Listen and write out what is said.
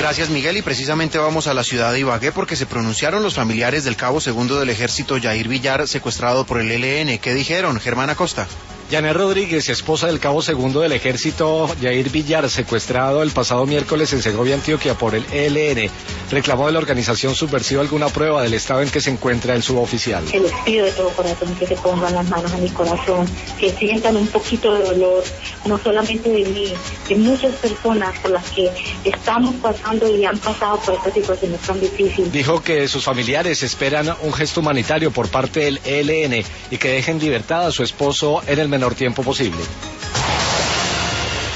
Gracias, Miguel, y precisamente vamos a la ciudad de Ibagué porque se pronunciaron los familiares del cabo segundo del ejército Yair Villar, secuestrado por el ELN. ¿Qué dijeron? Germán Acosta. Janet Rodríguez, esposa del cabo segundo del ejército Yair Villar, secuestrado el pasado miércoles en Segovia, Antioquia, por el ELN, reclamó de la organización subversiva alguna prueba del estado en que se encuentra el suboficial. Les pido de todo corazón que se pongan las manos a mi corazón, que sientan un poquito de dolor, no solamente de mí, de muchas personas por las que estamos pasando y han pasado por esta situación tan difícil. Dijo que sus familiares esperan un gesto humanitario por parte del ELN y que dejen libertad a su esposo en el menor tiempo posible.